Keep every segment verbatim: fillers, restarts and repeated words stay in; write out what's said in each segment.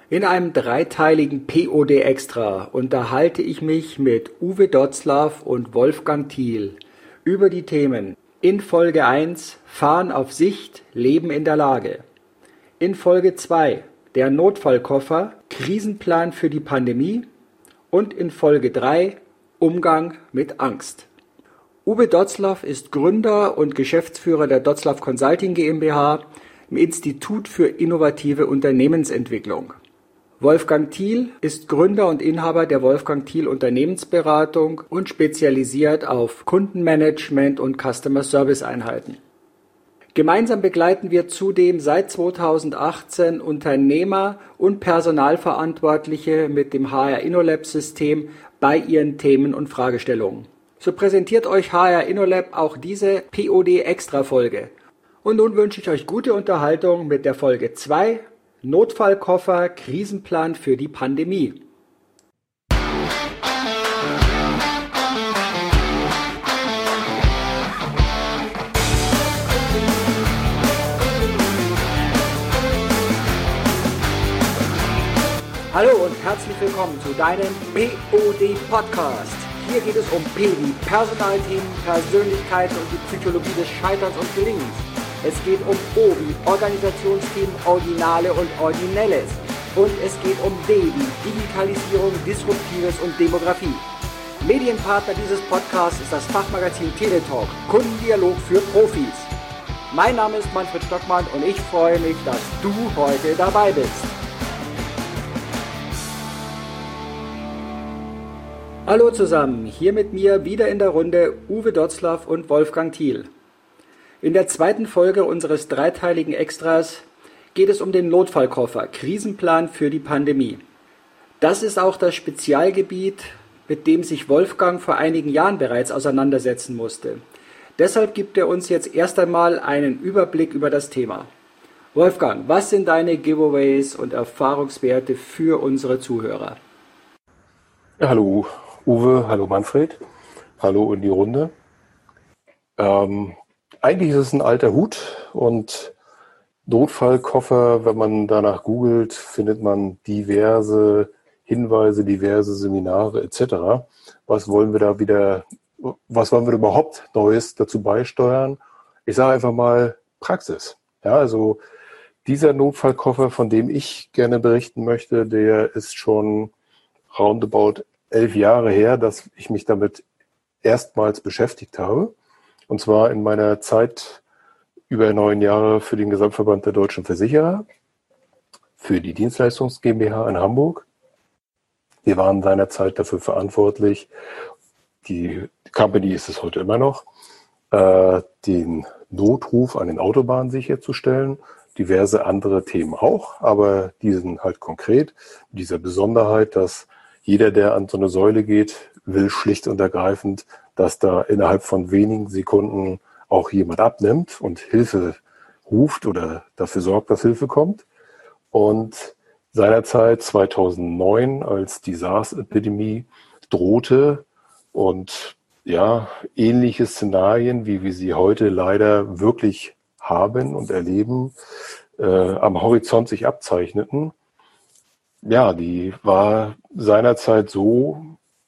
In einem dreiteiligen P O D-Extra unterhalte ich mich mit Uwe Dotzlaff und Wolfgang Thiel über die Themen in Folge eins Fahren auf Sicht, Leben in der Lage, in Folge zwei der Notfallkoffer, Krisenplan für die Pandemie und in Folge drei Umgang mit Angst. Uwe Dotzlaff ist Gründer und Geschäftsführer der Dotzlaff Consulting GmbH im Institut für innovative Unternehmensentwicklung. Wolfgang Thiel ist Gründer und Inhaber der Wolfgang Thiel Unternehmensberatung und spezialisiert auf Kundenmanagement und Customer Service Einheiten. Gemeinsam begleiten wir zudem seit zweitausendachtzehn Unternehmer und Personalverantwortliche mit dem H R InnoLab-System bei ihren Themen und Fragestellungen. So präsentiert euch H R InnoLab auch diese P O D-Extra-Folge. Und nun wünsche ich euch gute Unterhaltung mit der Folge zwei Notfallkoffer, Krisenplan für die Pandemie. Hallo und herzlich willkommen zu deinem P O D-Podcast. Hier geht es um P wie Personalthemen, Persönlichkeiten und die Psychologie des Scheiterns und Gelingens. Es geht um O wie Organisationsthemen, Originale und Originelles. Und es geht um D wie Digitalisierung, Disruptives und Demografie. Medienpartner dieses Podcasts ist das Fachmagazin Teletalk, Kundendialog für Profis. Mein Name ist Manfred Stockmann und ich freue mich, dass du heute dabei bist. Hallo zusammen, hier mit mir wieder in der Runde Uwe Dotzlaff und Wolfgang Thiel. In der zweiten Folge unseres dreiteiligen Extras geht es um den Notfallkoffer, Krisenplan für die Pandemie. Das ist auch das Spezialgebiet, mit dem sich Wolfgang vor einigen Jahren bereits auseinandersetzen musste. Deshalb gibt er uns jetzt erst einmal einen Überblick über das Thema. Wolfgang, was sind deine Giveaways und Erfahrungswerte für unsere Zuhörer? Ja, hallo Uwe, hallo Manfred, hallo in die Runde. Ähm, Eigentlich ist es ein alter Hut und Notfallkoffer, wenn man danach googelt, findet man diverse Hinweise, diverse Seminare et cetera. Was wollen wir da wieder, was wollen wir überhaupt Neues dazu beisteuern? Ich sage einfach mal Praxis. Ja, also dieser Notfallkoffer, von dem ich gerne berichten möchte, der ist schon roundabout elf Jahre her, dass ich mich damit erstmals beschäftigt habe. Und zwar in meiner Zeit über neun Jahre für den Gesamtverband der Deutschen Versicherer, für die Dienstleistungs GmbH in Hamburg. Wir waren seinerzeit dafür verantwortlich, die Company ist es heute immer noch, äh, den Notruf an den Autobahnen sicherzustellen. Diverse andere Themen auch, aber die sind halt konkret. Mit dieser Besonderheit, dass jeder, der an so eine Säule geht, will schlicht und ergreifend, dass da innerhalb von wenigen Sekunden auch jemand abnimmt und Hilfe ruft oder dafür sorgt, dass Hilfe kommt. Und seinerzeit zweitausendneun, als die SARS-Epidemie drohte und ja, ähnliche Szenarien, wie wir sie heute leider wirklich haben und erleben, äh, am Horizont sich abzeichneten, ja, die war seinerzeit so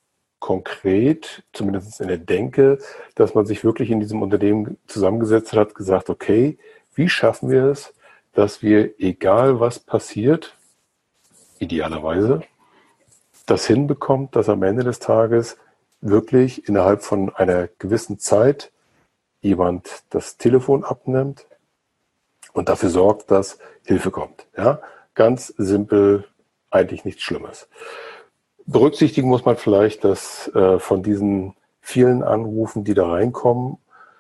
konkret, zumindest in der Denke, dass man sich wirklich in diesem Unternehmen zusammengesetzt hat, gesagt, okay, wie schaffen wir es, dass wir, egal was passiert, idealerweise, das hinbekommt, dass am Ende des Tages wirklich innerhalb von einer gewissen Zeit jemand das Telefon abnimmt und dafür sorgt, dass Hilfe kommt. Ja, ganz simpel, eigentlich nichts Schlimmes. Berücksichtigen muss man vielleicht, dass äh, von diesen vielen Anrufen, die da reinkommen,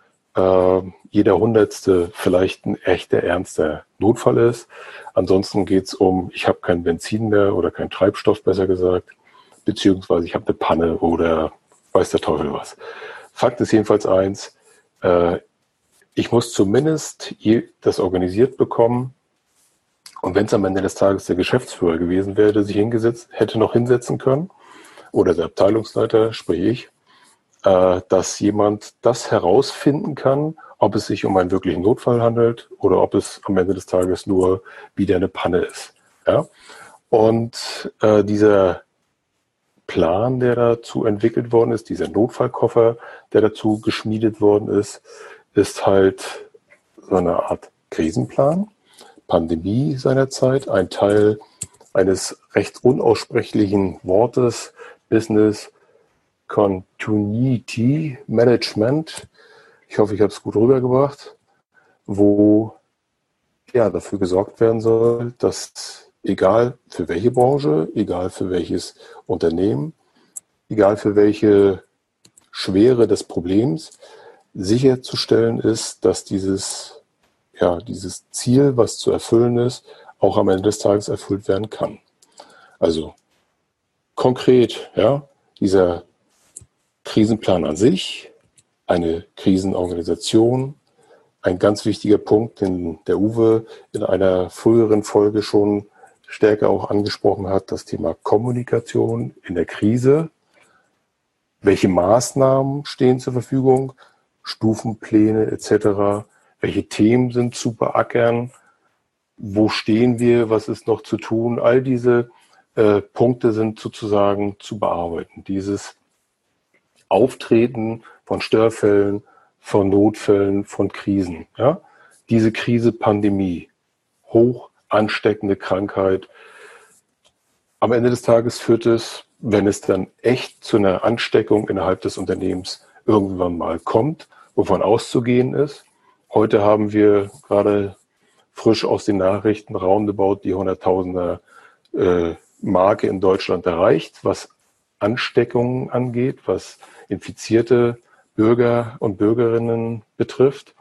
äh, jeder Hundertste vielleicht ein echter, ernster Notfall ist. Ansonsten geht es um, ich habe kein Benzin mehr oder kein Treibstoff, besser gesagt, beziehungsweise ich habe eine Panne oder weiß der Teufel was. Fakt ist jedenfalls eins, äh, ich muss zumindest das organisiert bekommen. Und wenn es am Ende des Tages der Geschäftsführer gewesen wäre, der sich hingesetzt hätte noch hinsetzen können, oder der Abteilungsleiter, sprich ich, äh, dass jemand das herausfinden kann, ob es sich um einen wirklichen Notfall handelt oder ob es am Ende des Tages nur wieder eine Panne ist. Ja? Und äh, dieser Plan, der dazu entwickelt worden ist, dieser Notfallkoffer, der dazu geschmiedet worden ist, ist halt so eine Art Krisenplan, Pandemie seinerzeit, ein Teil eines recht unaussprechlichen Wortes, Business Continuity Management. Ich hoffe, ich habe es gut rübergebracht, wo ja dafür gesorgt werden soll, dass egal für welche Branche, egal für welches Unternehmen, egal für welche Schwere des Problems, sicherzustellen ist, dass dieses, ja, dieses Ziel, was zu erfüllen ist, auch am Ende des Tages erfüllt werden kann. Also konkret, ja, dieser Krisenplan an sich, eine Krisenorganisation, ein ganz wichtiger Punkt, den der Uwe in einer früheren Folge schon stärker auch angesprochen hat, das Thema Kommunikation in der Krise. Welche Maßnahmen stehen zur Verfügung, Stufenpläne et cetera. Welche Themen sind zu beackern, wo stehen wir, was ist noch zu tun. All diese äh, Punkte sind sozusagen zu bearbeiten. Dieses Auftreten von Störfällen, von Notfällen, von Krisen. Ja? Diese Krise, Pandemie, hoch ansteckende Krankheit. Am Ende des Tages führt es, wenn es dann echt zu einer Ansteckung innerhalb des Unternehmens irgendwann mal kommt, wovon auszugehen ist. Heute haben wir gerade frisch aus den Nachrichten roundabout die hunderttausender äh, Marke in Deutschland erreicht, was Ansteckungen angeht, was infizierte Bürger und Bürgerinnen betrifft.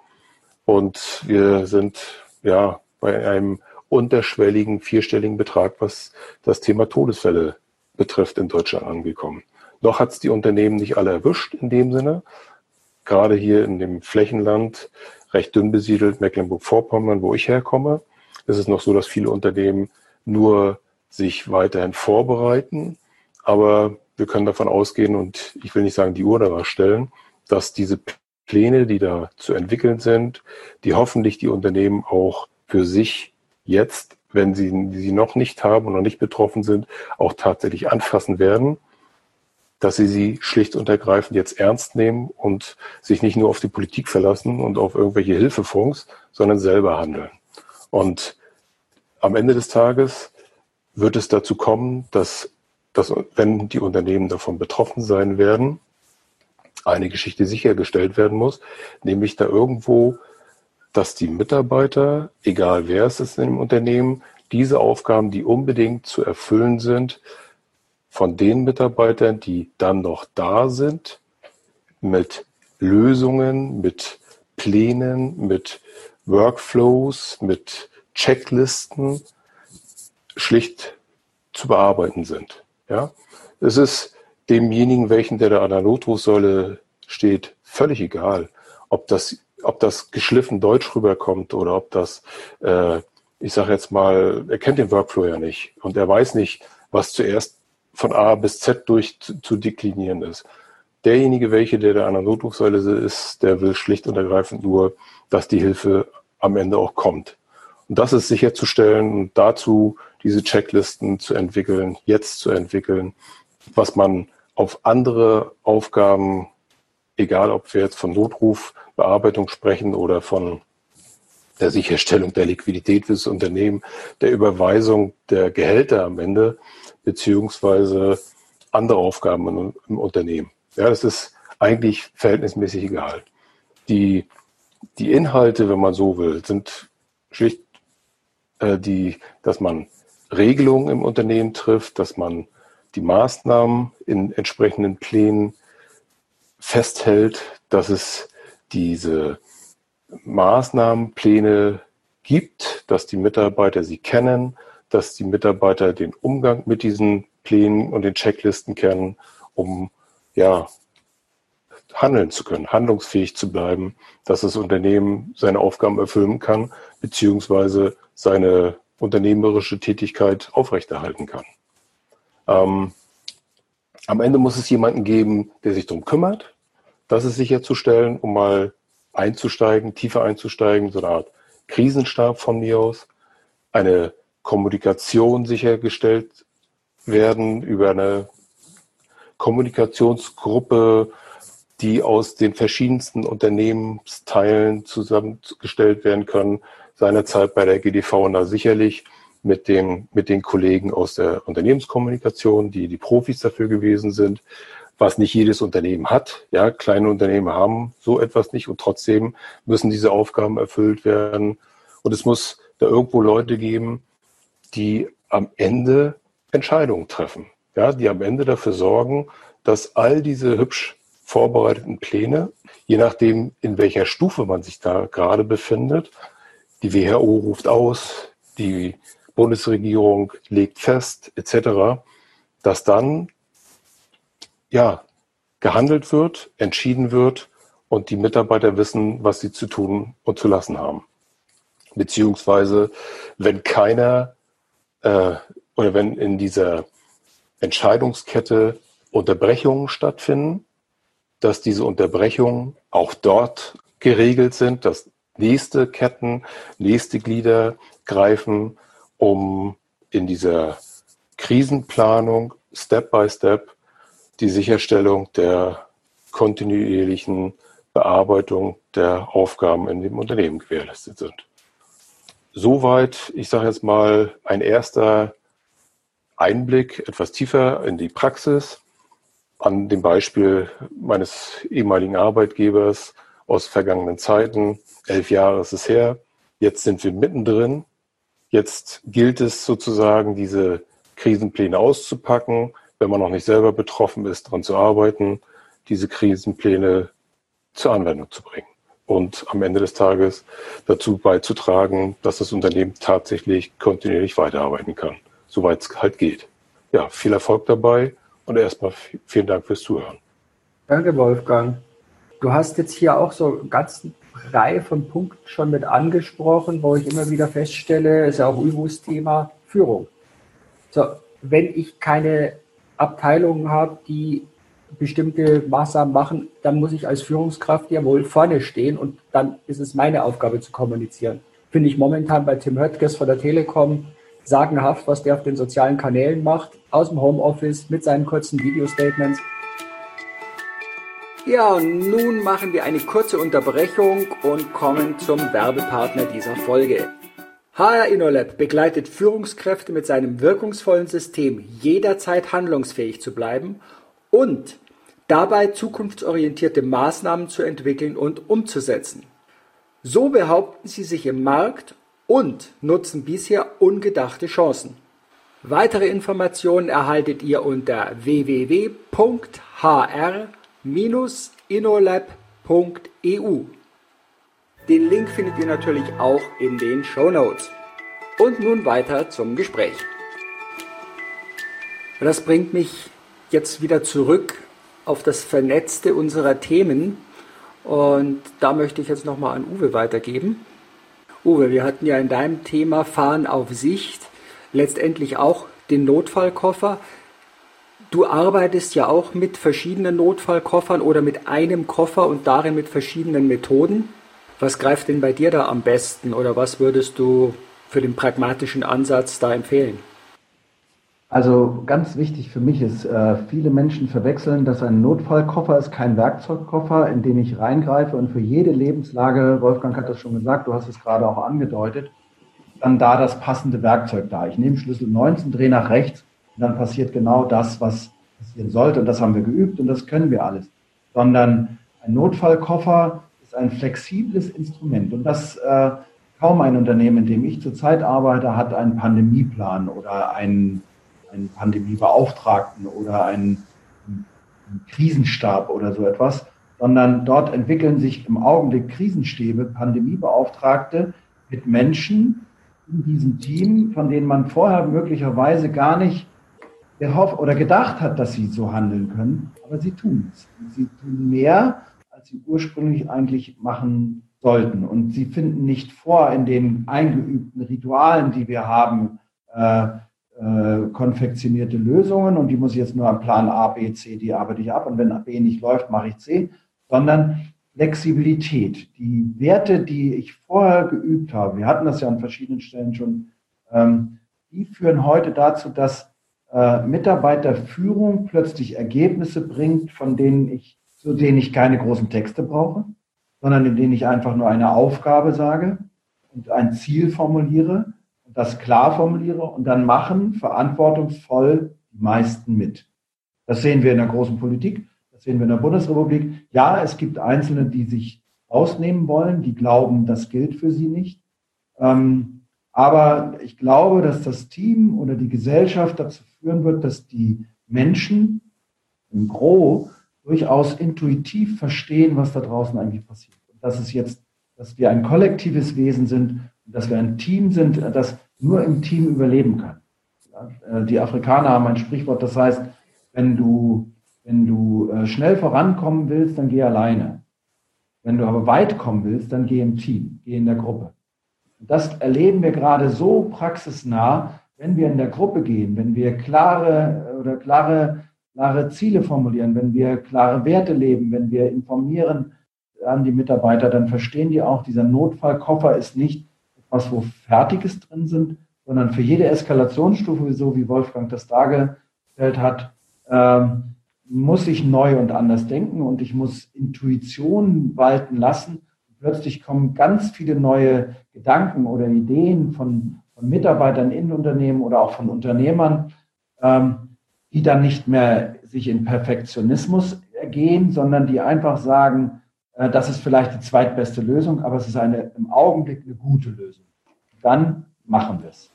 Und wir sind ja bei einem unterschwelligen, vierstelligen Betrag, was das Thema Todesfälle betrifft, in Deutschland angekommen. Noch hat es die Unternehmen nicht alle erwischt in dem Sinne. Gerade hier in dem Flächenland, recht dünn besiedelt, Mecklenburg-Vorpommern, wo ich herkomme, ist es noch so, dass viele Unternehmen nur sich weiterhin vorbereiten. Aber wir können davon ausgehen, und ich will nicht sagen, die Uhr danach stellen, dass diese Pläne, die da zu entwickeln sind, die hoffentlich die Unternehmen auch für sich jetzt, wenn sie sie noch nicht haben und noch nicht betroffen sind, auch tatsächlich anfassen werden, dass sie sie schlicht und ergreifend jetzt ernst nehmen und sich nicht nur auf die Politik verlassen und auf irgendwelche Hilfefonds, sondern selber handeln. Und am Ende des Tages wird es dazu kommen, dass, dass wenn die Unternehmen davon betroffen sein werden, eine Geschichte sichergestellt werden muss, nämlich da irgendwo, dass die Mitarbeiter, egal wer es ist im Unternehmen, diese Aufgaben, die unbedingt zu erfüllen sind, von den Mitarbeitern, die dann noch da sind, mit Lösungen, mit Plänen, mit Workflows, mit Checklisten schlicht zu bearbeiten sind. Ja? Es ist demjenigen, welchen der da an der Notrufsäule steht, völlig egal, ob das, ob das geschliffen Deutsch rüberkommt oder ob das, äh, ich sage jetzt mal, er kennt den Workflow ja nicht und er weiß nicht, was zuerst von A bis Z durch zu, zu deklinieren ist. Derjenige, welche der da an der Notrufsäule ist, der will schlicht und ergreifend nur, dass die Hilfe am Ende auch kommt. Und das ist sicherzustellen und dazu diese Checklisten zu entwickeln, jetzt zu entwickeln, was man auf andere Aufgaben, egal ob wir jetzt von Notrufbearbeitung sprechen oder von der Sicherstellung der Liquidität fürs Unternehmen, der Überweisung der Gehälter am Ende, beziehungsweise andere Aufgaben im, im Unternehmen. Ja, das ist eigentlich verhältnismäßig egal. Die, die Inhalte, wenn man so will, sind schlicht äh, die, dass man Regelungen im Unternehmen trifft, dass man die Maßnahmen in entsprechenden Plänen festhält, dass es diese Maßnahmenpläne gibt, dass die Mitarbeiter sie kennen, dass die Mitarbeiter den Umgang mit diesen Plänen und den Checklisten kennen, um ja handeln zu können, handlungsfähig zu bleiben, dass das Unternehmen seine Aufgaben erfüllen kann, beziehungsweise seine unternehmerische Tätigkeit aufrechterhalten kann. Ähm, am Ende muss es jemanden geben, der sich darum kümmert, das ist sicherzustellen, um mal einzusteigen, tiefer einzusteigen, so eine Art Krisenstab von mir aus, eine Kommunikation sichergestellt werden über eine Kommunikationsgruppe, die aus den verschiedensten Unternehmensteilen zusammengestellt werden kann. Seinerzeit bei der G D V N A sicherlich mit dem, mit den Kollegen aus der Unternehmenskommunikation, die die Profis dafür gewesen sind, was nicht jedes Unternehmen hat. Ja, kleine Unternehmen haben so etwas nicht und trotzdem müssen diese Aufgaben erfüllt werden. Und es muss da irgendwo Leute geben, die am Ende Entscheidungen treffen. Ja, die am Ende dafür sorgen, dass all diese hübsch vorbereiteten Pläne, je nachdem, in welcher Stufe man sich da gerade befindet, die W H O ruft aus, die Bundesregierung legt fest, et cetera, dass dann ja gehandelt wird, entschieden wird und die Mitarbeiter wissen, was sie zu tun und zu lassen haben. Beziehungsweise, wenn keiner äh, oder wenn in dieser Entscheidungskette Unterbrechungen stattfinden, dass diese Unterbrechungen auch dort geregelt sind, dass nächste Ketten, nächste Glieder greifen, um in dieser Krisenplanung Step by Step die Sicherstellung der kontinuierlichen Bearbeitung der Aufgaben in dem Unternehmen gewährleistet sind. Soweit, ich sage jetzt mal, ein erster Einblick etwas tiefer in die Praxis an dem Beispiel meines ehemaligen Arbeitgebers aus vergangenen Zeiten. Elf Jahre ist es her. Jetzt sind wir mittendrin. Jetzt gilt es sozusagen, diese Krisenpläne auszupacken, wenn man noch nicht selber betroffen ist, daran zu arbeiten, diese Krisenpläne zur Anwendung zu bringen und am Ende des Tages dazu beizutragen, dass das Unternehmen tatsächlich kontinuierlich weiterarbeiten kann, soweit es halt geht. Ja, viel Erfolg dabei und erstmal vielen Dank fürs Zuhören. Danke, Wolfgang. Du hast jetzt hier auch so eine ganze Reihe von Punkten schon mit angesprochen, wo ich immer wieder feststelle, ist ja auch Uwes Thema, Führung. So, wenn ich keine Abteilungen habe, die bestimmte Maßnahmen machen, dann muss ich als Führungskraft ja wohl vorne stehen und dann ist es meine Aufgabe zu kommunizieren. Finde ich momentan bei Tim Höttges von der Telekom sagenhaft, was der auf den sozialen Kanälen macht, aus dem Homeoffice mit seinen kurzen Video-Statements. Ja, und nun machen wir eine kurze Unterbrechung und kommen zum Werbepartner dieser Folge. H R InnoLab begleitet Führungskräfte mit seinem wirkungsvollen System, jederzeit handlungsfähig zu bleiben und dabei zukunftsorientierte Maßnahmen zu entwickeln und umzusetzen. So behaupten sie sich im Markt und nutzen bisher ungedachte Chancen. Weitere Informationen erhaltet ihr unter w w w punkt h r Bindestrich innolab punkt e u. Den Link findet ihr natürlich auch in den Shownotes. Und nun weiter zum Gespräch. Das bringt mich jetzt wieder zurück auf das Vernetzte unserer Themen. Und da möchte ich jetzt nochmal an Uwe weitergeben. Uwe, wir hatten ja in deinem Thema Fahren auf Sicht letztendlich auch den Notfallkoffer. Du arbeitest ja auch mit verschiedenen Notfallkoffern oder mit einem Koffer und darin mit verschiedenen Methoden. Was greift denn bei dir da am besten oder was würdest du für den pragmatischen Ansatz da empfehlen? Also ganz wichtig für mich ist, äh, viele Menschen verwechseln, dass ein Notfallkoffer ist kein Werkzeugkoffer, in den ich reingreife und für jede Lebenslage, Wolfgang hat das schon gesagt, du hast es gerade auch angedeutet, dann da das passende Werkzeug da. Ich nehme Schlüssel neunzehn, drehe nach rechts und dann passiert genau das, was passieren sollte und das haben wir geübt und das können wir alles. Sondern ein Notfallkoffer ist ein flexibles Instrument und das äh, kaum ein Unternehmen, in dem ich zurzeit arbeite, hat einen Pandemieplan oder einen einen Pandemiebeauftragten oder einen, einen Krisenstab oder so etwas, sondern dort entwickeln sich im Augenblick Krisenstäbe, Pandemiebeauftragte mit Menschen in diesem Team, von denen man vorher möglicherweise gar nicht gehofft oder gedacht hat, dass sie so handeln können, aber sie tun es. Sie tun mehr, als sie ursprünglich eigentlich machen sollten. Und sie finden nicht vor in den eingeübten Ritualen, die wir haben, äh, konfektionierte Lösungen und die muss ich jetzt nur am Plan A, B, C, die arbeite ich ab und wenn B nicht läuft, mache ich C, sondern Flexibilität. Die Werte, die ich vorher geübt habe, wir hatten das ja an verschiedenen Stellen schon, ähm, die führen heute dazu, dass äh, Mitarbeiterführung plötzlich Ergebnisse bringt, von denen ich, zu denen ich keine großen Texte brauche, sondern in denen ich einfach nur eine Aufgabe sage und ein Ziel formuliere und das klar formuliere und dann machen verantwortungsvoll die meisten mit. Das sehen wir in der großen Politik, das sehen wir in der Bundesrepublik. Ja, es gibt Einzelne, die sich ausnehmen wollen, die glauben, das gilt für sie nicht. Ähm, aber ich glaube, dass das Team oder die Gesellschaft dazu führen wird, dass die Menschen im Gros durchaus intuitiv verstehen, was da draußen eigentlich passiert. Und dass es jetzt, dass wir ein kollektives Wesen sind und dass wir ein Team sind, das nur im Team überleben kann. Ja, die Afrikaner haben ein Sprichwort, das heißt, wenn du, wenn du schnell vorankommen willst, dann geh alleine. Wenn du aber weit kommen willst, dann geh im Team, geh in der Gruppe. Und das erleben wir gerade so praxisnah, wenn wir in der Gruppe gehen, wenn wir klare oder klare, klare Ziele formulieren, wenn wir klare Werte leben, wenn wir informieren an die Mitarbeiter, dann verstehen die auch, dieser Notfallkoffer ist nicht etwas, wo Fertiges drin sind, sondern für jede Eskalationsstufe, so wie Wolfgang das dargestellt hat, ähm, muss ich neu und anders denken und ich muss Intuition walten lassen. Plötzlich kommen ganz viele neue Gedanken oder Ideen von, von Mitarbeitern in Unternehmen oder auch von Unternehmern, ähm, die dann nicht mehr sich in Perfektionismus ergehen, sondern die einfach sagen, äh, das ist vielleicht die zweitbeste Lösung, aber es ist eine im Augenblick eine gute Lösung. Dann machen wir es.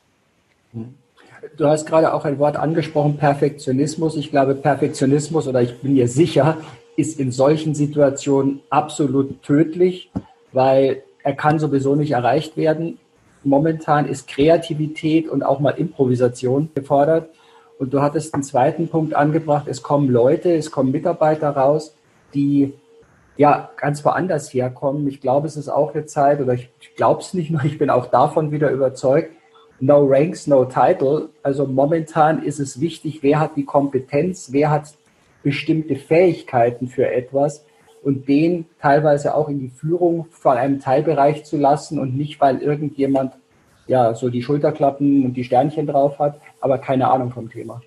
Du hast gerade auch ein Wort angesprochen, Perfektionismus. Ich glaube, Perfektionismus, oder ich bin mir sicher, ist in solchen Situationen absolut tödlich, weil er kann sowieso nicht erreicht werden. Momentan ist Kreativität und auch mal Improvisation gefordert. Und du hattest einen zweiten Punkt angebracht, es kommen Leute, es kommen Mitarbeiter raus, die ja ganz woanders herkommen. Ich glaube, es ist auch eine Zeit, oder ich glaube es nicht nur, ich bin auch davon wieder überzeugt, no ranks, no title. Also momentan ist es wichtig, wer hat die Kompetenz, wer hat bestimmte Fähigkeiten für etwas und den teilweise auch in die Führung von einem Teilbereich zu lassen und nicht, weil irgendjemand ja so die Schulterklappen und die Sternchen drauf hat, aber keine Ahnung vom Thema.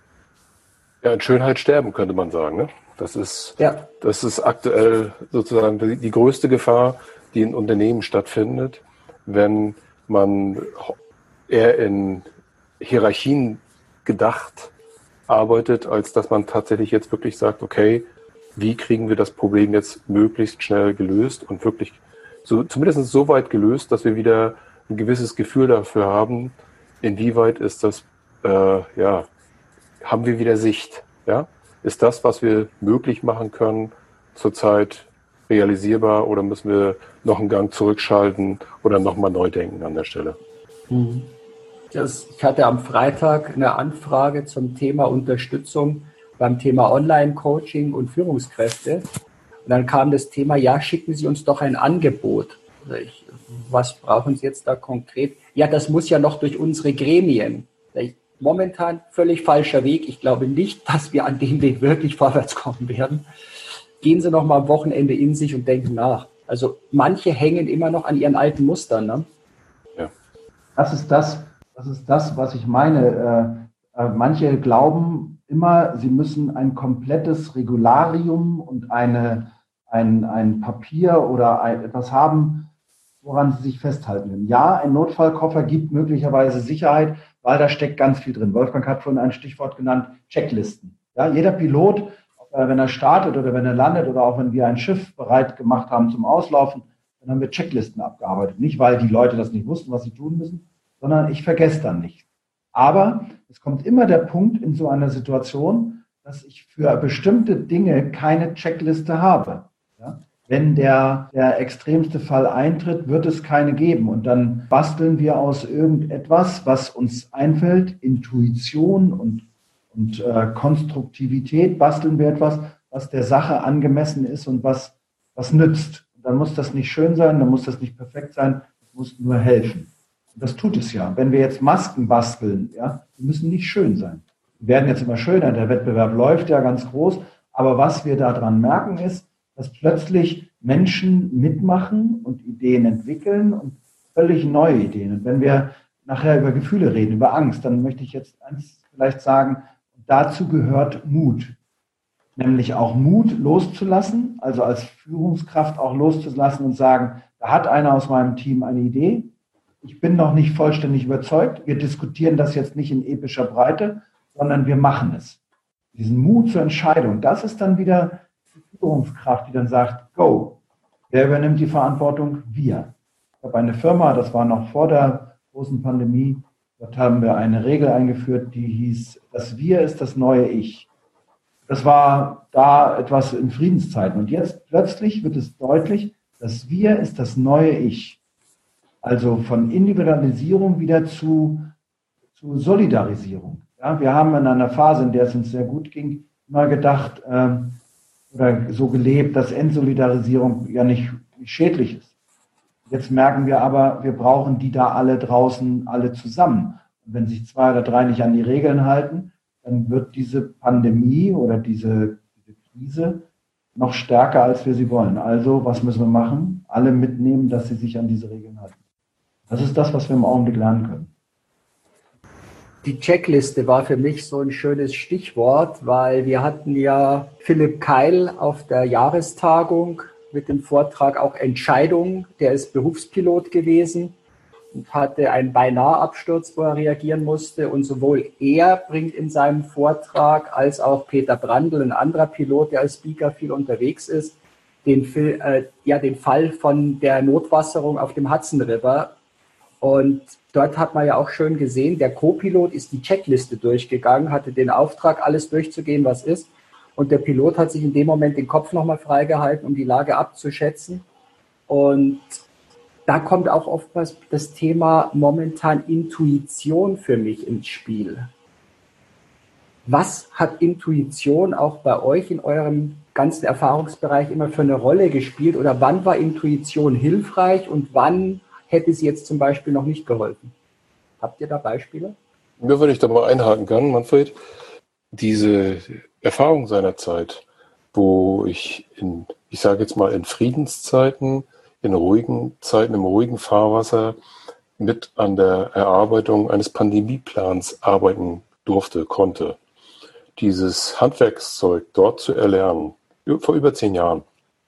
Ja, in Schönheit sterben, könnte man sagen. Ne? Das ist, ja. das ist aktuell sozusagen die, die größte Gefahr, die in Unternehmen stattfindet, wenn man eher in Hierarchien gedacht arbeitet, als dass man tatsächlich jetzt wirklich sagt, okay, wie kriegen wir das Problem jetzt möglichst schnell gelöst und wirklich so, zumindest so weit gelöst, dass wir wieder ein gewisses Gefühl dafür haben, inwieweit ist das, äh, ja, haben wir wieder Sicht, ja? Ist das, was wir möglich machen können, zurzeit realisierbar oder müssen wir noch einen Gang zurückschalten oder nochmal neu denken an der Stelle? Mhm. Das, ich hatte am Freitag eine Anfrage zum Thema Unterstützung beim Thema Online-Coaching und Führungskräfte. Und dann kam das Thema, ja, schicken Sie uns doch ein Angebot. Also ich, was brauchen Sie jetzt da konkret? Ja, das muss ja noch durch unsere Gremien. Ich, momentan völlig falscher Weg. Ich glaube nicht, dass wir an dem Weg wirklich vorwärts kommen werden. Gehen Sie noch mal am Wochenende in sich und denken nach. Also manche hängen immer noch an ihren alten Mustern. Ne? Ja. Das ist das, Das ist das, was ich meine. Äh, äh, manche glauben immer, sie müssen ein komplettes Regularium und eine, ein, ein Papier oder ein, etwas haben, woran sie sich festhalten können. Ja, ein Notfallkoffer gibt möglicherweise Sicherheit, weil da steckt ganz viel drin. Wolfgang hat vorhin ein Stichwort genannt, Checklisten. Ja, jeder Pilot, äh, wenn er startet oder wenn er landet oder auch wenn wir ein Schiff bereit gemacht haben zum Auslaufen, dann haben wir Checklisten abgearbeitet. Nicht, weil die Leute das nicht wussten, was sie tun müssen, sondern ich vergesse dann nicht. Aber es kommt immer der Punkt in so einer Situation, dass ich für bestimmte Dinge keine Checkliste habe. Ja? Wenn der, der extremste Fall eintritt, wird es keine geben. Und dann basteln wir aus irgendetwas, was uns einfällt, Intuition und, und äh, Konstruktivität, basteln wir etwas, was der Sache angemessen ist und was, was nützt. Und dann muss das nicht schön sein, dann muss das nicht perfekt sein, es muss nur helfen. Das tut es ja. Wenn wir jetzt Masken basteln, ja, die müssen nicht schön sein. Die werden jetzt immer schöner, der Wettbewerb läuft ja ganz groß. Aber was wir daran merken ist, dass plötzlich Menschen mitmachen und Ideen entwickeln und völlig neue Ideen. Und wenn wir nachher über Gefühle reden, über Angst, dann möchte ich jetzt eins vielleicht sagen, dazu gehört Mut. Nämlich auch Mut loszulassen, also als Führungskraft auch loszulassen und sagen, da hat einer aus meinem Team eine Idee, ich bin noch nicht vollständig überzeugt, wir diskutieren das jetzt nicht in epischer Breite, sondern wir machen es. Diesen Mut zur Entscheidung, das ist dann wieder die Führungskraft, die dann sagt, go. Wer übernimmt die Verantwortung? Wir. Ich habe eine Firma, das war noch vor der großen Pandemie, dort haben wir eine Regel eingeführt, die hieß, das Wir ist das neue Ich. Das war da etwas in Friedenszeiten. Und jetzt plötzlich wird es deutlich, das Wir ist das neue Ich. Also von Individualisierung wieder zu, zu Solidarisierung. Ja, wir haben in einer Phase, in der es uns sehr gut ging, mal gedacht ähm, oder so gelebt, dass Entsolidarisierung ja nicht, nicht schädlich ist. Jetzt merken wir aber, wir brauchen die da alle draußen, alle zusammen. Und wenn sich zwei oder drei nicht an die Regeln halten, dann wird diese Pandemie oder diese, diese Krise noch stärker, als wir sie wollen. Also, was müssen wir machen? Alle mitnehmen, dass sie sich an diese Regeln halten. Das ist das, was wir im Augenblick lernen können. Die Checkliste war für mich so ein schönes Stichwort, weil wir hatten ja Philipp Keil auf der Jahrestagung mit dem Vortrag auch Entscheidung. Der ist Berufspilot gewesen und hatte einen Beinahe-Absturz, wo er reagieren musste. Und sowohl er bringt in seinem Vortrag als auch Peter Brandl, ein anderer Pilot, der als Speaker viel unterwegs ist, den, äh, ja, den Fall von der Notwasserung auf dem Hudson River. Und dort hat man ja auch schön gesehen, der Co-Pilot ist die Checkliste durchgegangen, hatte den Auftrag, alles durchzugehen, was ist. Und der Pilot hat sich in dem Moment den Kopf nochmal freigehalten, um die Lage abzuschätzen. Und da kommt auch oftmals das Thema momentan Intuition für mich ins Spiel. Was hat Intuition auch bei euch in eurem ganzen Erfahrungsbereich immer für eine Rolle gespielt? Oder wann war Intuition hilfreich und wann hätte sie jetzt zum Beispiel noch nicht geholfen? Habt ihr da Beispiele? Nur wenn ich da mal einhaken kann, Manfred, diese Erfahrung seiner Zeit, wo ich in, ich sage jetzt mal in Friedenszeiten, in ruhigen Zeiten, im ruhigen Fahrwasser mit an der Erarbeitung eines Pandemieplans arbeiten durfte, konnte. Dieses Handwerkszeug dort zu erlernen, vor über zehn Jahren,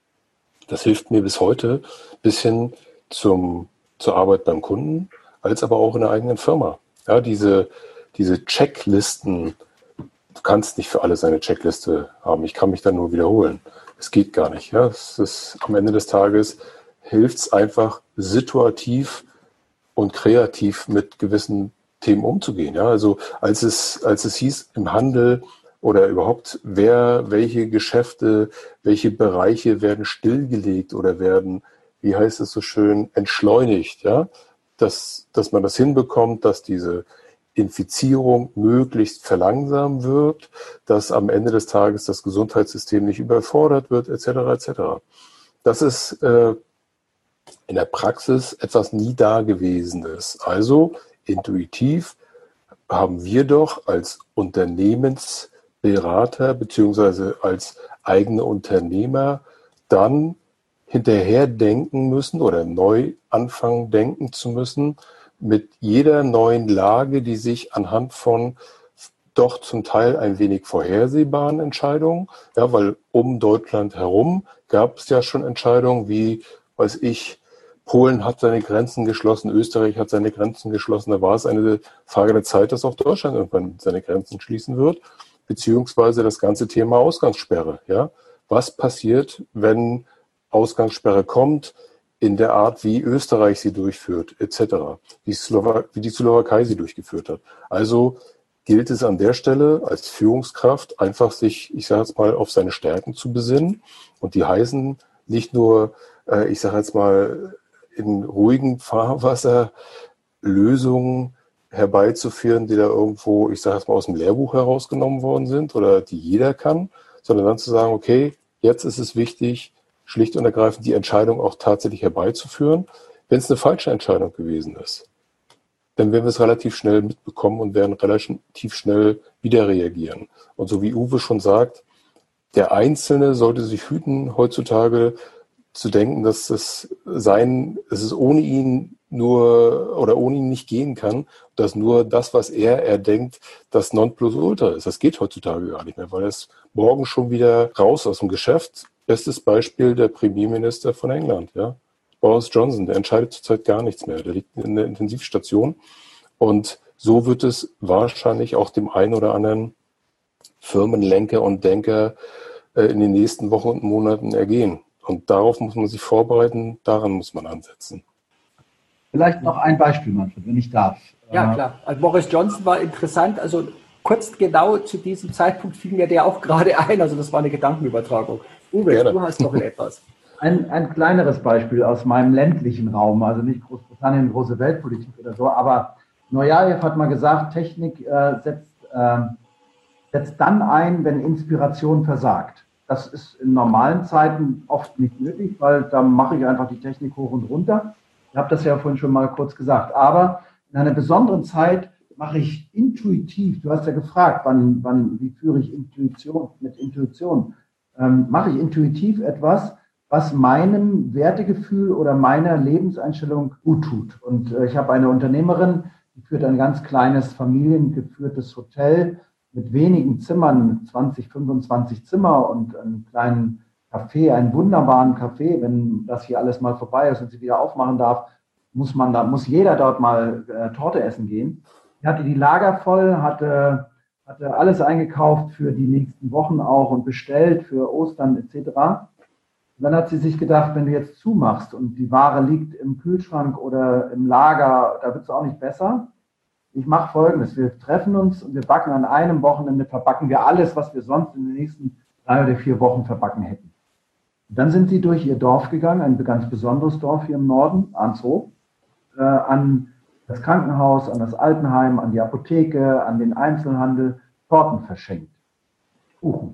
das hilft mir bis heute bis hin zum, zur Arbeit beim Kunden, als aber auch in der eigenen Firma. Ja, diese, diese Checklisten, du kannst nicht für alles eine Checkliste haben. Ich kann mich da nur wiederholen. Es geht gar nicht. Ja, es ist, am Ende des Tages hilft es einfach situativ und kreativ mit gewissen Themen umzugehen. Ja, also als es, als es hieß im Handel oder überhaupt, wer, welche Geschäfte, welche Bereiche werden stillgelegt oder werden, wie heißt es so schön, entschleunigt, ja, dass, dass man das hinbekommt, dass diese Infizierung möglichst verlangsamt wird, dass am Ende des Tages das Gesundheitssystem nicht überfordert wird, et cetera et cetera. Das ist äh, in der Praxis etwas nie Dagewesenes. Also intuitiv haben wir doch als Unternehmensberater beziehungsweise als eigene Unternehmer dann hinterher denken müssen oder neu anfangen denken zu müssen mit jeder neuen Lage, die sich anhand von doch zum Teil ein wenig vorhersehbaren Entscheidungen, ja, weil um Deutschland herum gab es ja schon Entscheidungen wie, weiß ich, Polen hat seine Grenzen geschlossen, Österreich hat seine Grenzen geschlossen, da war es eine Frage der Zeit, dass auch Deutschland irgendwann seine Grenzen schließen wird, beziehungsweise das ganze Thema Ausgangssperre, ja. Was passiert, wenn Ausgangssperre kommt, in der Art, wie Österreich sie durchführt, et cetera, wie, Slowa- wie die Slowakei sie durchgeführt hat. Also gilt es an der Stelle als Führungskraft einfach sich, ich sage jetzt mal, auf seine Stärken zu besinnen. Und die heißen nicht nur, äh, ich sage jetzt mal, in ruhigem Fahrwasser Lösungen herbeizuführen, die da irgendwo, ich sage jetzt mal, aus dem Lehrbuch herausgenommen worden sind oder die jeder kann, sondern dann zu sagen, okay, jetzt ist es wichtig, schlicht und ergreifend die Entscheidung auch tatsächlich herbeizuführen. Wenn es eine falsche Entscheidung gewesen ist, dann werden wir es relativ schnell mitbekommen und werden relativ schnell wieder reagieren. Und so wie Uwe schon sagt, der Einzelne sollte sich hüten, heutzutage zu denken, dass es sein, dass es ohne ihn nur oder ohne ihn nicht gehen kann, dass nur das, was er erdenkt, das Nonplusultra ist. Das geht heutzutage gar nicht mehr, weil er ist morgen schon wieder raus aus dem Geschäft. Bestes Beispiel der Premierminister von England, ja. Boris Johnson, der entscheidet zurzeit gar nichts mehr. Der liegt in der Intensivstation. Und so wird es wahrscheinlich auch dem einen oder anderen Firmenlenker und Denker äh, in den nächsten Wochen und Monaten ergehen. Und darauf muss man sich vorbereiten, daran muss man ansetzen. Vielleicht noch ein Beispiel, Manfred, wenn ich darf. Ja, klar. Also Boris Johnson war interessant. Also kurz genau zu diesem Zeitpunkt fiel mir der auch gerade ein. Also das war eine Gedankenübertragung. Uwe, Gerne. Du hast noch etwas. Ein, ein kleineres Beispiel aus meinem ländlichen Raum, also nicht Großbritannien, große Weltpolitik oder so, aber Neujajew hat mal gesagt, Technik äh, setzt, äh, setzt dann ein, wenn Inspiration versagt. Das ist in normalen Zeiten oft nicht nötig, weil da mache ich einfach die Technik hoch und runter. Ich habe das ja vorhin schon mal kurz gesagt. Aber in einer besonderen Zeit mache ich intuitiv, du hast ja gefragt, wann, wann, wie führe ich Intuition mit Intuition, ähm, mache ich intuitiv etwas, was meinem Wertegefühl oder meiner Lebenseinstellung gut tut. Und äh, ich habe eine Unternehmerin, die führt ein ganz kleines familiengeführtes Hotel mit wenigen Zimmern, mit zwanzig, fünfundzwanzig Zimmer und einem kleinen Café, einen wunderbaren Café. Wenn das hier alles mal vorbei ist und sie wieder aufmachen darf, muss man da, muss jeder dort mal äh, Torte essen gehen. Sie hatte die Lager voll, hatte, hatte alles eingekauft für die nächsten Wochen auch und bestellt für Ostern et cetera. Und dann hat sie sich gedacht, wenn du jetzt zumachst und die Ware liegt im Kühlschrank oder im Lager, da wird es auch nicht besser. Ich mache Folgendes, wir treffen uns und wir backen an einem Wochenende, verbacken wir alles, was wir sonst in den nächsten drei oder vier Wochen verbacken hätten. Und dann sind sie durch ihr Dorf gegangen, ein ganz besonderes Dorf hier im Norden, Arnshof, äh, an das Krankenhaus, an das Altenheim, an die Apotheke, an den Einzelhandel, Torten verschenkt, Kuchen.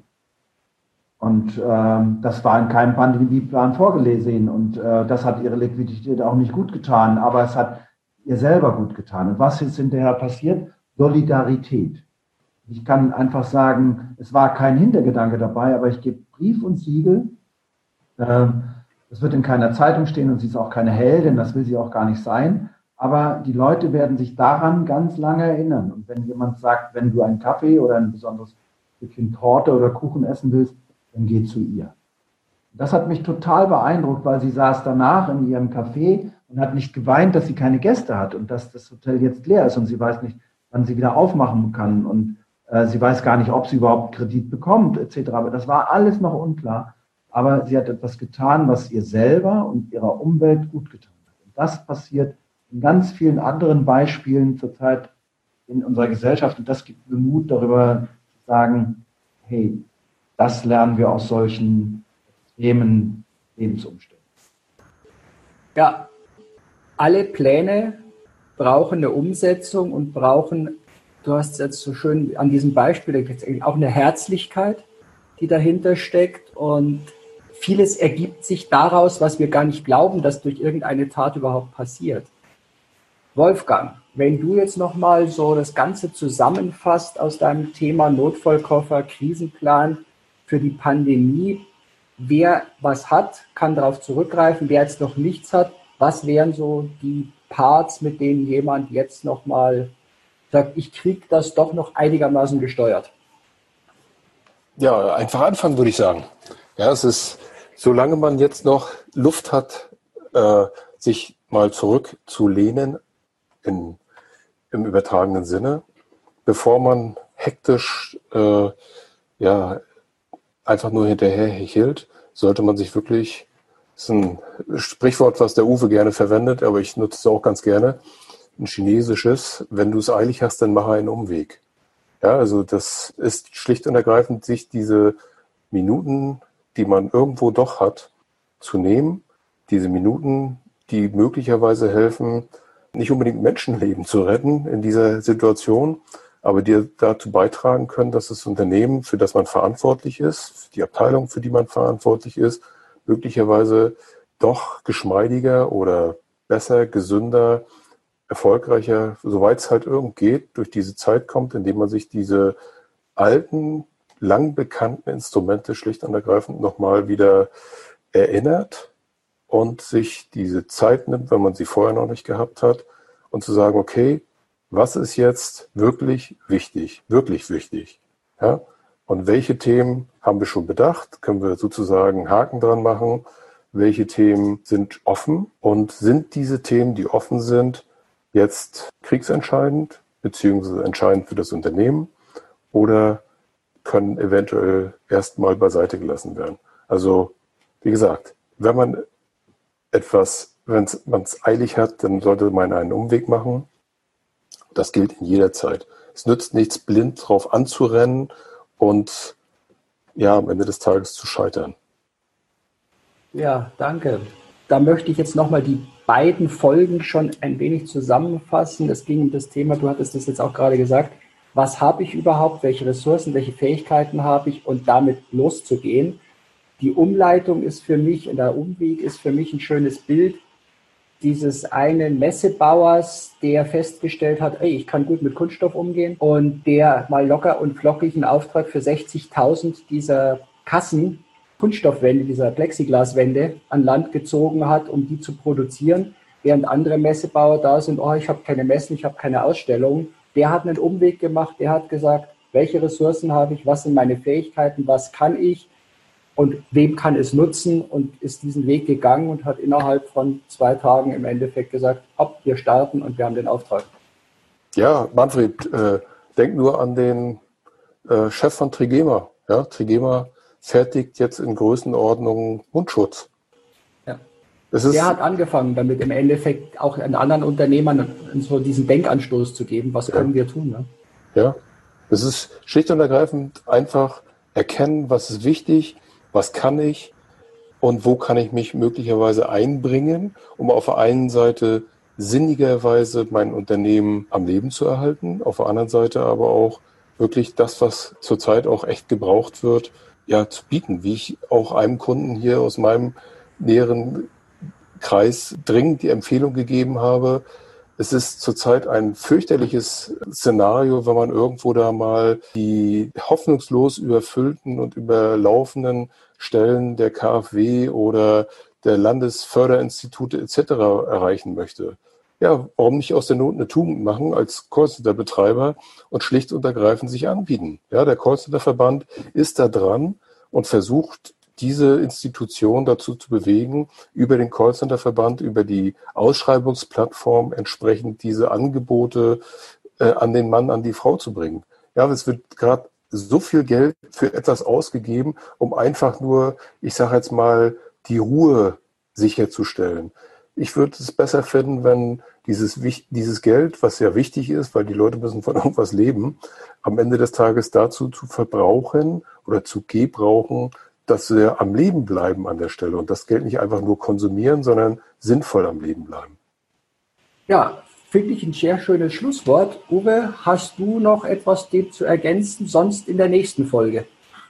Und ähm, das war in keinem Pandemieplan vorgesehen und äh, das hat ihre Liquidität auch nicht gut getan, aber es hat ihr selber gut getan. Und was ist hinterher passiert? Solidarität. Ich kann einfach sagen, es war kein Hintergedanke dabei, aber ich gebe Brief und Siegel. Äh, das wird in keiner Zeitung stehen und sie ist auch keine Heldin, das will sie auch gar nicht sein. Aber die Leute werden sich daran ganz lange erinnern. Und wenn jemand sagt, wenn du einen Kaffee oder ein besonderes Stückchen Torte oder Kuchen essen willst, dann geh zu ihr. Das hat mich total beeindruckt, weil sie saß danach in ihrem Café und hat nicht geweint, dass sie keine Gäste hat und dass das Hotel jetzt leer ist und sie weiß nicht, wann sie wieder aufmachen kann und äh, sie weiß gar nicht, ob sie überhaupt Kredit bekommt et cetera. Aber das war alles noch unklar. Aber sie hat etwas getan, was ihr selber und ihrer Umwelt gut getan hat. Und das passiert in ganz vielen anderen Beispielen zurzeit in unserer Gesellschaft und das gibt mir Mut, darüber zu sagen, hey, das lernen wir aus solchen extremen Lebensumständen. Ja, alle Pläne brauchen eine Umsetzung und brauchen, du hast es jetzt so schön an diesem Beispiel, auch eine Herzlichkeit, die dahinter steckt und vieles ergibt sich daraus, was wir gar nicht glauben, dass durch irgendeine Tat überhaupt passiert. Wolfgang, wenn du jetzt nochmal so das Ganze zusammenfasst aus deinem Thema Notfallkoffer, Krisenplan für die Pandemie, wer was hat, kann darauf zurückgreifen, wer jetzt noch nichts hat, was wären so die Parts, mit denen jemand jetzt nochmal sagt, ich kriege das doch noch einigermaßen gesteuert? Ja, einfach anfangen, würde ich sagen. Ja, es ist, solange man jetzt noch Luft hat, äh, sich mal zurückzulehnen, in, im übertragenen Sinne, bevor man hektisch äh, ja, einfach nur hinterher hechelt, sollte man sich wirklich, das ist ein Sprichwort, was der Uwe gerne verwendet, aber ich nutze es auch ganz gerne, ein chinesisches, wenn du es eilig hast, dann mache einen Umweg. Ja, also das ist schlicht und ergreifend, sich diese Minuten, die man irgendwo doch hat, zu nehmen, diese Minuten, die möglicherweise helfen, nicht unbedingt Menschenleben zu retten in dieser Situation, aber die dazu beitragen können, dass das Unternehmen, für das man verantwortlich ist, die Abteilung, für die man verantwortlich ist, möglicherweise doch geschmeidiger oder besser, gesünder, erfolgreicher, soweit es halt irgend geht, durch diese Zeit kommt, indem man sich diese alten, lang bekannten Instrumente schlicht und ergreifend nochmal wieder erinnert und sich diese Zeit nimmt, wenn man sie vorher noch nicht gehabt hat, und zu sagen, okay, was ist jetzt wirklich wichtig, wirklich wichtig? Ja? Und welche Themen haben wir schon bedacht? Können wir sozusagen Haken dran machen? Welche Themen sind offen? Und sind diese Themen, die offen sind, jetzt kriegsentscheidend, beziehungsweise entscheidend für das Unternehmen? Oder können eventuell erstmal beiseite gelassen werden? Also, wie gesagt, wenn man etwas, wenn man es eilig hat, dann sollte man einen Umweg machen. Das gilt in jeder Zeit. Es nützt nichts, blind drauf anzurennen und ja, am Ende des Tages zu scheitern. Ja, danke. Da möchte ich jetzt nochmal die beiden Folgen schon ein wenig zusammenfassen. Es ging um das Thema, du hattest das jetzt auch gerade gesagt, was habe ich überhaupt, welche Ressourcen, welche Fähigkeiten habe ich und damit loszugehen. Die Umleitung ist für mich, der Umweg ist für mich ein schönes Bild dieses einen Messebauers, der festgestellt hat, ey, ich kann gut mit Kunststoff umgehen und der mal locker und flockig einen Auftrag für sechzigtausend dieser Kassen, Kunststoffwände, dieser Plexiglaswände an Land gezogen hat, um die zu produzieren, während andere Messebauer da sind, oh, ich habe keine Messen, ich habe keine Ausstellungen. Der hat einen Umweg gemacht, der hat gesagt, welche Ressourcen habe ich, was sind meine Fähigkeiten, was kann ich und wem kann es nutzen und ist diesen Weg gegangen und hat innerhalb von zwei Tagen im Endeffekt gesagt, hopp, wir starten und wir haben den Auftrag. Ja, Manfred, äh, denk nur an den äh, Chef von Trigema. Ja, Trigema fertigt jetzt in Größenordnung Mundschutz. Ja. Es ist, der hat angefangen, damit im Endeffekt auch an anderen Unternehmern so diesen Denkanstoß zu geben, was ja. können wir tun. Ne? Ja, es ist schlicht und ergreifend einfach erkennen, was ist wichtig, was kann ich und wo kann ich mich möglicherweise einbringen, um auf der einen Seite sinnigerweise mein Unternehmen am Leben zu erhalten, auf der anderen Seite aber auch wirklich das, was zurzeit auch echt gebraucht wird, ja, zu bieten, wie ich auch einem Kunden hier aus meinem näheren Kreis dringend die Empfehlung gegeben habe. Es ist zurzeit ein fürchterliches Szenario, wenn man irgendwo da mal die hoffnungslos überfüllten und überlaufenden Stellen der K f W oder der Landesförderinstitute et cetera erreichen möchte. Ja, warum nicht aus der Not eine Tugend machen als Callcenter-Betreiber und schlicht und ergreifend sich anbieten? Ja, der Callcenter-Verband ist da dran und versucht, diese Institution dazu zu bewegen, über den Callcenter-Verband, über die Ausschreibungsplattform entsprechend diese Angebote äh, an den Mann, an die Frau zu bringen. Ja, es wird gerade so viel Geld für etwas ausgegeben, um einfach nur, ich sage jetzt mal, die Ruhe sicherzustellen. Ich würde es besser finden, wenn dieses, dieses Geld, was ja wichtig ist, weil die Leute müssen von irgendwas leben, am Ende des Tages dazu zu verbrauchen oder zu gebrauchen, dass wir am Leben bleiben an der Stelle und das Geld nicht einfach nur konsumieren, sondern sinnvoll am Leben bleiben. Ja, finde ich ein sehr schönes Schlusswort. Uwe, hast du noch etwas dem zu ergänzen, sonst in der nächsten Folge?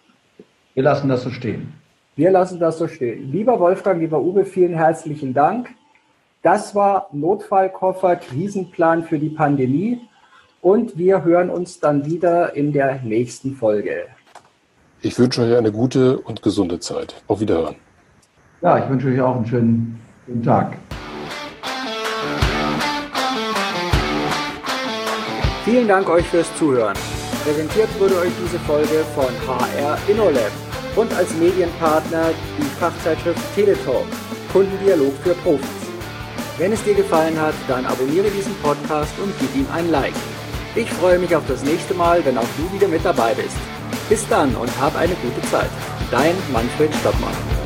Wir lassen das so stehen. Wir lassen das so stehen. Lieber Wolfgang, lieber Uwe, vielen herzlichen Dank. Das war Notfallkoffer, Krisenplan für die Pandemie und wir hören uns dann wieder in der nächsten Folge. Ich wünsche euch eine gute und gesunde Zeit. Auf Wiederhören. Ja, ich wünsche euch auch einen schönen, schönen Tag. Vielen Dank euch fürs Zuhören. Präsentiert wurde euch diese Folge von H R InnoLab und als Medienpartner die Fachzeitschrift Teletalk, Kundendialog für Profis. Wenn es dir gefallen hat, dann abonniere diesen Podcast und gib ihm ein Like. Ich freue mich auf das nächste Mal, wenn auch du wieder mit dabei bist. Bis dann und hab eine gute Zeit. Dein Manfred Stockmann.